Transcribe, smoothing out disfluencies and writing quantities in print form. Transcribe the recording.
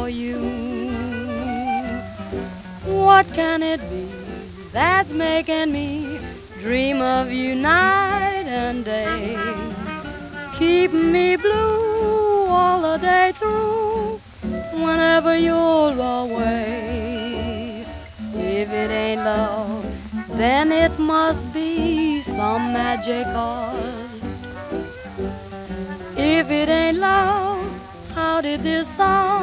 for you. What can it be that's making me dream of you night and day? Keep me blue all the day through whenever you're away. If it ain't love, then it must be some magic art. If it ain't love, how did this song